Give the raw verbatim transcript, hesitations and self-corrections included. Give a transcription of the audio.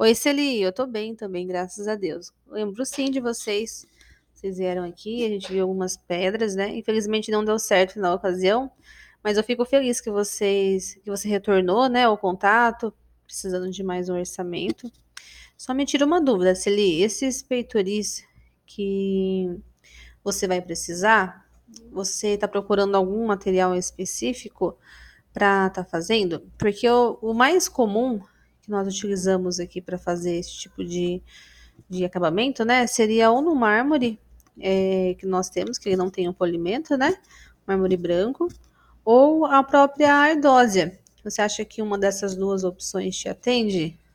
Oi, Celi, eu tô bem também, graças a Deus. Lembro sim de vocês. Vocês vieram aqui, a gente viu algumas pedras, né? Infelizmente não deu certo na ocasião, mas eu fico feliz que vocês, que você retornou, né, ao contato, precisando de mais um orçamento. Só me tira uma dúvida, Celi, esses peitoris que você vai precisar, você está procurando algum material específico para estar fazendo? Porque o, o mais comum que nós utilizamos aqui para fazer esse tipo de, de acabamento, né, seria ou no mármore, é, que nós temos, que ele não tem o polimento, né, mármore branco, ou a própria ardósia. Você acha que uma dessas duas opções te atende?